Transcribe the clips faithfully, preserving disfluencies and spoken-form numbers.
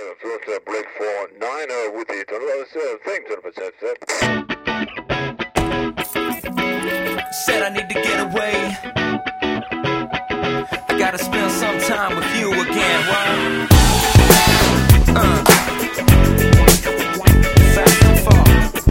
Flight uh, break four nine uh, with the uh, thing to the percent. Said I need to get away. I gotta spend some time with you again, right? Uh. Fast and far.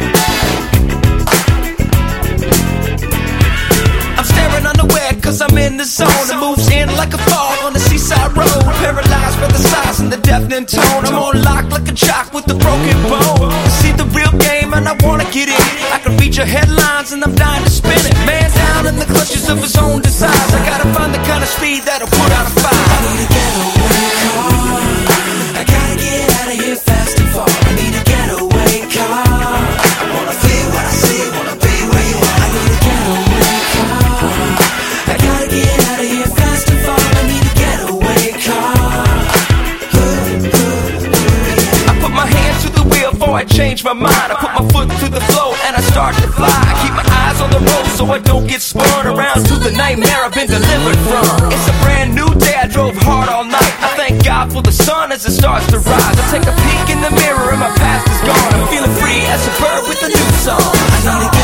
I'm staring unaware cause I'm in the zone. It moves in like a fog on the seaside road. Paralyzed by the size and the deafening tone. I'm on lock like a jock with a broken bone. See the real game and I wanna get in. I can read your headlines and I'm dying to spin it. Man down in the clutches of his own desires. I gotta find the kind of speed that'll put out a fire. I need a getaway car. I gotta get out of here fast and far. I need a getaway car. I wanna feel what I see, wanna be where you are. I need a getaway car. I gotta get out of here fast and far. I need a getaway car. I put my hands to the wheel before I change my mind. I put my foot to the floor and I start to fly. I keep my eyes on the road so I don't get spun around to the nightmare I've been delivered from. It's a brand new day, I drove hard all night. I thank God for the sun as it starts to rise. I take a peek in the mirror and my past is gone. I'm feeling free as a bird with a new song. I need to